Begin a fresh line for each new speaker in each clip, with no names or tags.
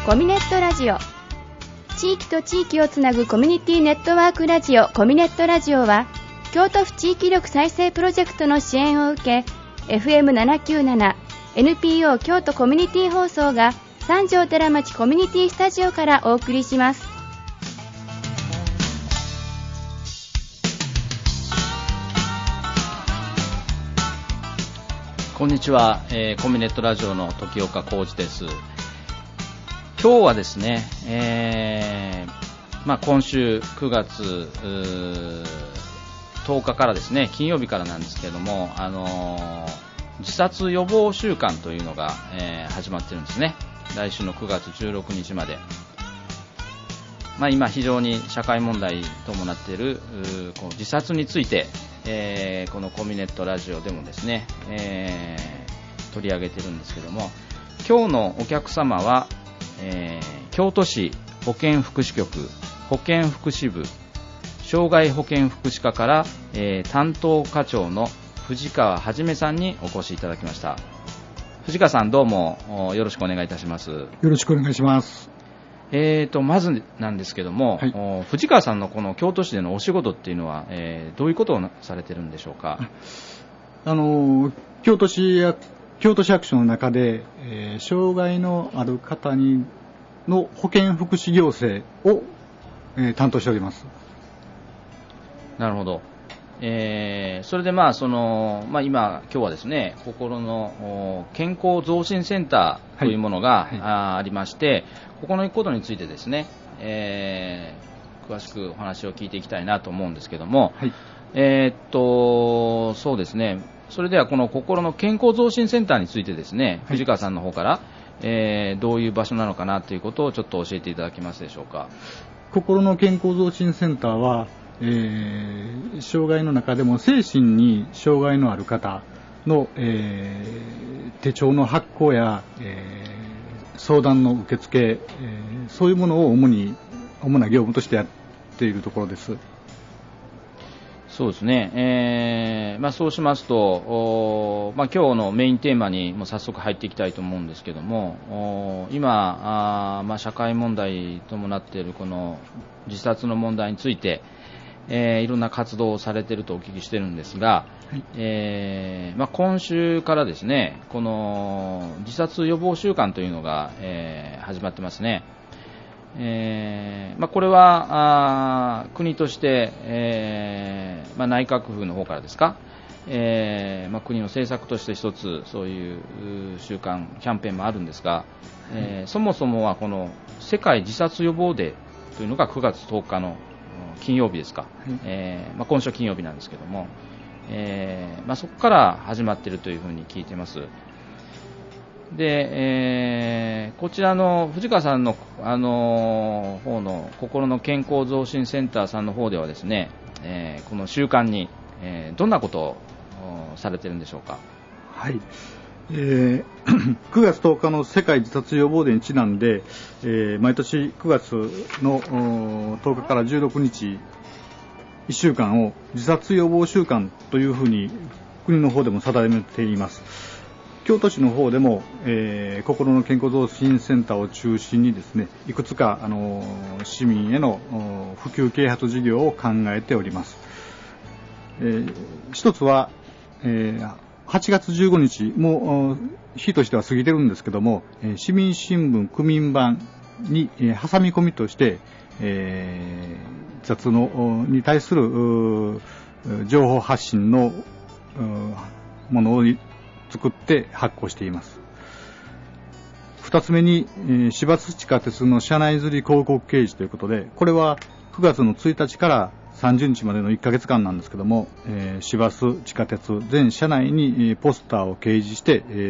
コミネットラジオ、地域と地域をつなぐコミュニティネットワークラジオコミネットラジオは、京都府地域力再生プロジェクトの支援を受け、 FM797 NPO 京都コミュニティ放送が三条寺町コミュニティスタジオからお送りします。
こんにちは、コミネットラジオの時岡浩二です。今日はですね、今週9月10日からですね、金曜日からなんですけれども、自殺予防週間というのが、始まってるんですね。来週の9月16日まで。今非常に社会問題ともなっているこの自殺について、このコミネットラジオでもですね、取り上げてるんですけども、今日のお客様は、京都市保健福祉局保健福祉部障害保健福祉課から、担当課長の藤川はじめさんにお越しいただきました。藤川さん、どうもよろしくお願いいたします。
よろしくお願いします。
まずなんですけども、はい、藤川さんのこの京都市でのお仕事っていうのは、どういうことをされてるんでしょうか。
京都市役所の中で、障害のある方の保健福祉行政を、担当しております。
なるほど。それで今日はですね、心の健康増進センターというものが、ありまして、ここの行くことについてですね、詳しくお話を聞いていきたいなと思うんですけども、はい、そうですね、それではこの心の健康増進センターについてですね、藤川さんの方から、どういう場所なのかなということをちょっと教えていただけますでしょうか。
心の健康増進センターは、障害の中でも精神に障害のある方の、手帳の発行や、相談の受付、そういうものを主な業務としてやっているところです。
そうですね、そうしますと、今日のメインテーマにも早速入っていきたいと思うんですけども、今社会問題ともなっているこの自殺の問題について、いろんな活動をされているとお聞きしているんですが、はい、今週からですね、この自殺予防週間というのが、始まってますね。これは国として、内閣府の方からですか、国の政策として一つそういう週間キャンペーンもあるんですが、そもそもはこの世界自殺予防デーというのが9月10日の金曜日ですか、今週金曜日なんですけども、そこから始まっているというふうに聞いています。で、こちらの藤川さんの、方の心の健康増進センターさんの方ではですね、この週間に、どんなことをされているんでしょうか。
はい、9月10日の世界自殺予防デーにちなんで、毎年9月の10日から16日1週間を自殺予防週間というふうに国の方でも定めています。京都市の方でも、心の健康増進センターを中心にですね、いくつか市民への普及啓発事業を考えております。一つは、8月15日も日としては過ぎてるんですけども、市民新聞区民版に挟み込みとして、自殺に対する情報発信のものを作って発行しています。二つ目に、市バス地下鉄の車内吊り広告掲示ということで、これは9月の1日から30日までの1ヶ月間なんですけども、市バス地下鉄全車内にポスターを掲示して、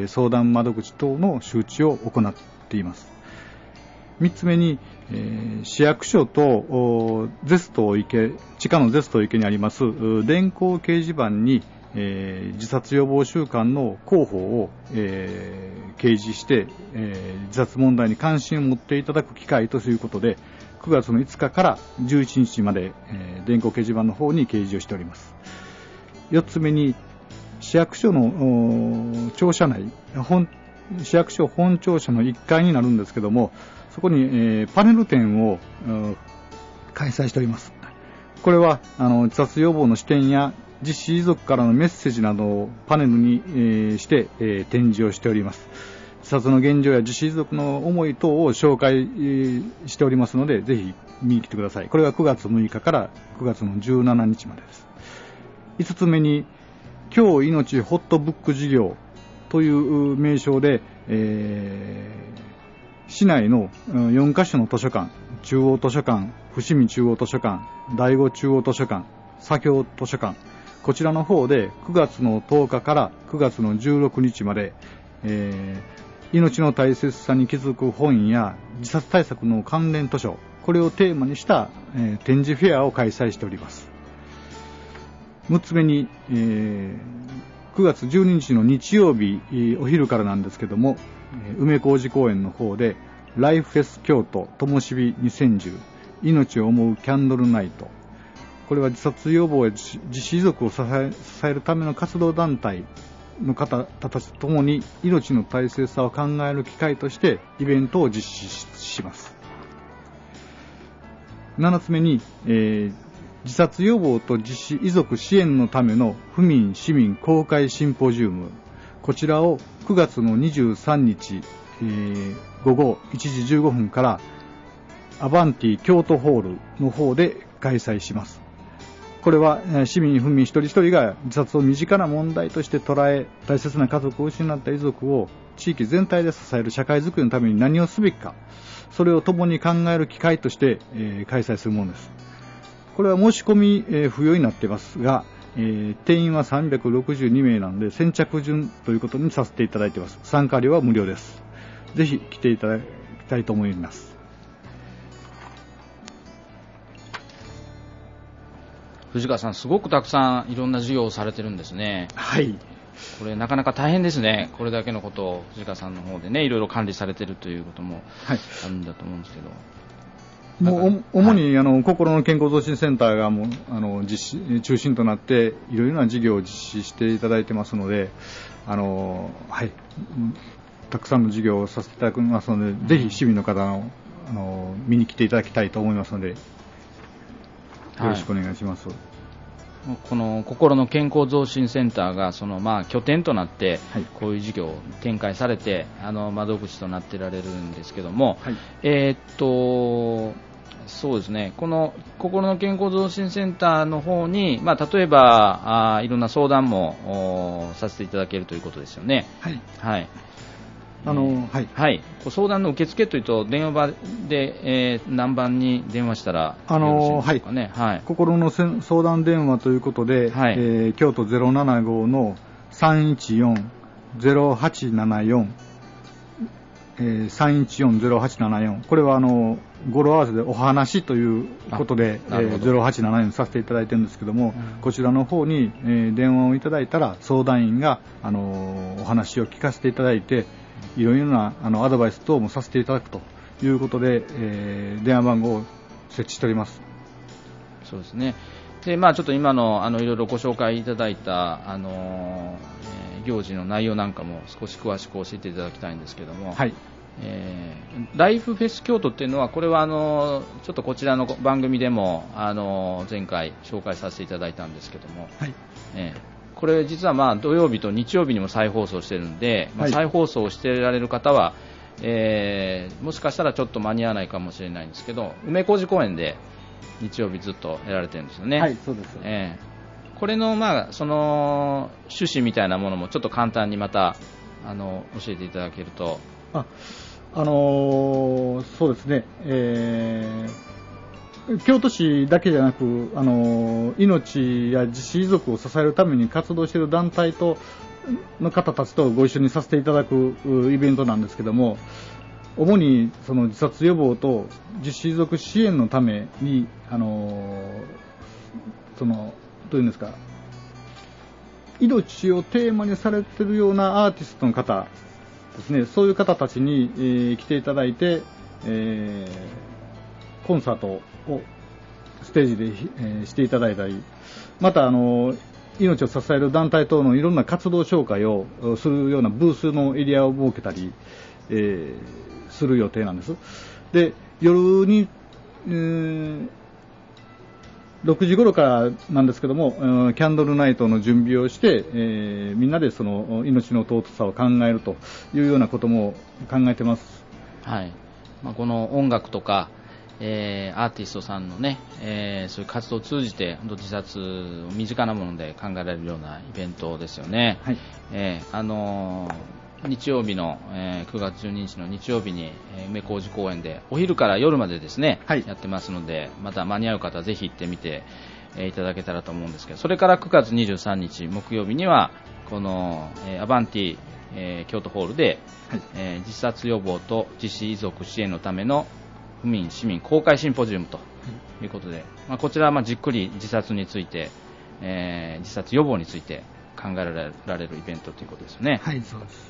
相談窓口等の周知を行っています。三つ目に、市役所と地下のゼスト池にあります電光掲示板に、自殺予防週間の広報を、掲示して、自殺問題に関心を持っていただく機会ということで、9月の5日から11日まで、電光掲示板の方に掲示をしております。4つ目に、市役所の庁舎内、市役所本庁舎の1階になるんですけども、 そこに、パネル展を開催しております。これは自殺予防の視点や実施遺族からのメッセージなどをパネルに、して、展示をしております。自殺の現状や実施遺族の思い等を紹介、しておりますので、ぜひ見に来てください。これは9月6日から9月の17日までです。5つ目に、今日命ホットブック事業という名称で、市内の4カ所の図書館、中央図書館、伏見中央図書館、第五中央図書館、左京図書館、こちらの方で9月の10日から9月の16日まで、命の大切さに気づく本や自殺対策の関連図書、これをテーマにした、展示フェアを開催しております。6つ目に、9月12日の日曜日、お昼からなんですけども、梅小路公園の方でライフフェス京都ともしび2010命を思うキャンドルナイト、これは自殺予防や実施遺族を支えるための活動団体の方たちともに命の大切さを考える機会としてイベントを実施します。7つ目に、自殺予防と実施遺族支援のための府民市民公開シンポジウム、こちらを9月の23日、午後1時15分からアバンティ京都ホールの方で開催します。これは市民府民一人一人が自殺を身近な問題として捉え、大切な家族を失った遺族を地域全体で支える社会づくりのために何をすべきか、それを共に考える機会として、開催するものです。これは申し込み、不要になっていますが、定員は362名なので先着順ということにさせていただいています。参加料は無料です。ぜひ来ていただきたいと思います。
藤川さん、すごくたくさんいろんな事業をされてるんですね。
はい。
これなかなか大変ですね。これだけのことを藤川さんの方でね、いろいろ管理されてるということもあるんだと思うんですけど。
もう主に、心の健康増進センターがもう中心となっていろいろな事業を実施していただいてますので、はい、たくさんの事業をさせていただきますので、ぜひ市民の方の見に来ていただきたいと思いますので、よろしくお願いします。
この心の健康増進センターが拠点となってこういう事業を展開されて窓口となってられるんですけども、はい、そうですね、この心の健康増進センターの方に、例えばいろんな相談もさせていただけるということですよね。はい、はいはい、相談の受付というと電話場で、何番に電話したらよろしいですかね。はい、心
の相談電話ということで、はい、京都075の 314-0874、314-0874、これは語呂合わせでお話ということで、0874させていただいてるんですけども、こちらの方に、電話をいただいたら相談員が、お話を聞かせていただいて、いろいろなアドバイス等もさせていただくということで、電話番号を設置しております。
そうですね。で、ちょっと今のいろいろご紹介いただいた行事の内容なんかも少し詳しく教えていただきたいんですけども、はい、ライフフェス京都っていうのは、これはちょっとこちらの番組でも前回紹介させていただいたんですけども、はい、これ実は土曜日と日曜日にも再放送してるんで、再放送してられる方は、もしかしたらちょっと間に合わないかもしれないんですけど、梅小路公園で日曜日ずっとやられてるんですよね。
はい、そうです。
これのその趣旨みたいなものもちょっと簡単にまた教えていただけると。
そうですね。京都市だけじゃなく、命や実施遺族を支えるために活動している団体の方たちとご一緒にさせていただくイベントなんですけども、主にその自殺予防と実施遺族支援のために、どういうんですか、命をテーマにされているようなアーティストの方ですね、そういう方たちに、来ていただいて、コンサートをステージで、していただいたり、また命を支える団体等のいろんな活動紹介をするようなブースのエリアを設けたり、する予定なんです。 で、夜に、6時頃からなんですけども、キャンドルナイトの準備をして、みんなでその命の尊さを考えるというようなことも考えてます。
はい。この音楽とか、アーティストさんのね、そういう活動を通じて本当自殺を身近なもので考えられるようなイベントですよね。
はい。
日曜日の、9月12日の日曜日に、梅小路公園でお昼から夜までですね、
はい、
やってますので、また間に合う方はぜひ行ってみて、いただけたらと思うんですけど、それから9月23日木曜日にはこの、アバンティ、京都ホールで、はい、自殺予防と自死遺族支援のための府民市民公開シンポジウムということで、こちらはじっくり自殺について、自殺予防について考えられるイベントということですよね。
はい、そうです。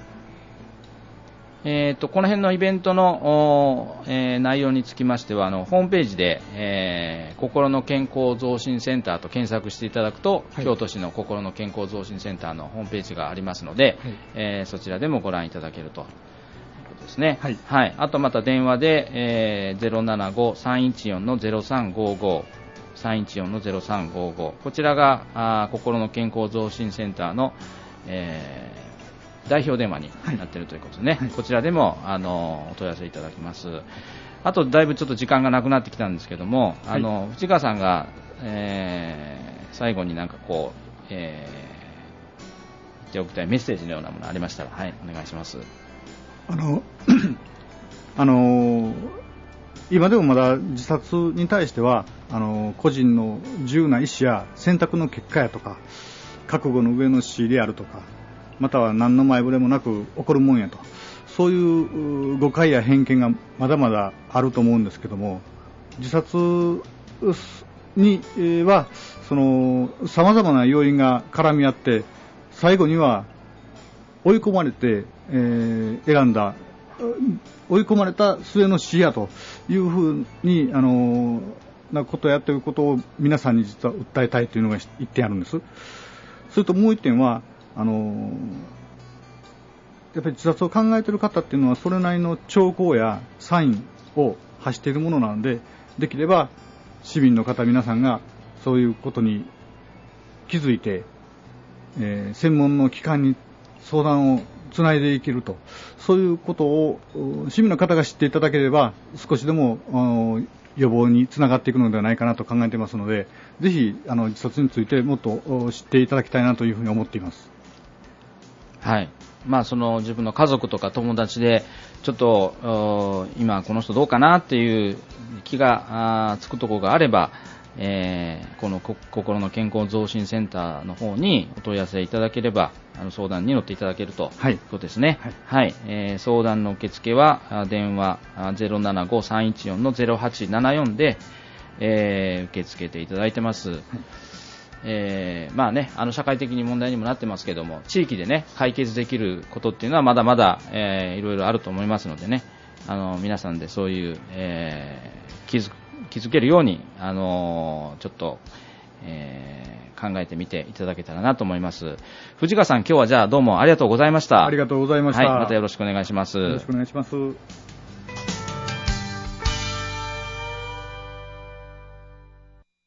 この辺のイベントの、内容につきましてはホームページで、心の健康増進センターと検索していただくと、はい、京都市の心の健康増進センターのホームページがありますので、はい、そちらでもご覧いただけるということですね。はい。はい、あとまた電話で、075-314-0355 314-0355、こちらが心の健康増進センターの、代表電話になっているということでね、はい、こちらでもお問い合わせいただきます。あとだいぶちょっと時間がなくなってきたんですけども、はい、藤川さんが、最後になんかこう、言っておきたいメッセージのようなものありましたら、はい、お願いします。
今でもまだ自殺に対しては個人の自由な意思や選択の結果やとか、覚悟の上の仕入れあるとか、または何の前触れもなく起こるもんやと、そういう誤解や偏見がまだまだあると思うんですけども、自殺には様々な要因が絡み合って、最後には追い込まれて、選んだ追い込まれた末の死やというふうになことをやっていることを皆さんに実は訴えたいというのが一点あるんです。それともう一点はやっぱり自殺を考えている方っていうのはそれなりの兆候やサインを発しているものなので、できれば市民の方皆さんがそういうことに気づいて、専門の機関に相談をつないでいけると、そういうことを市民の方が知っていただければ少しでも予防につながっていくのではないかなと考えていますので、ぜひ自殺についてもっと知っていただきたいなというふうに思っています。
はい。その自分の家族とか友達でちょっと今この人どうかなっていう気がつくところがあれば、この心の健康増進センターの方にお問い合わせいただければ相談に乗っていただけるということですね。はい。相談の受付は電話 075-314-0874 で、受け付けていただいてます。はい。社会的に問題にもなってますけども、地域でね解決できることっていうのはまだまだ、いろいろあると思いますのでね、皆さんでそういう、気づけるようにちょっと、考えてみていただけたらなと思います。藤川さん、今日はじゃあどうもありがとうございました。
ありがとうございました。
はい、またよろしくお願いします。
よろしくお願いします。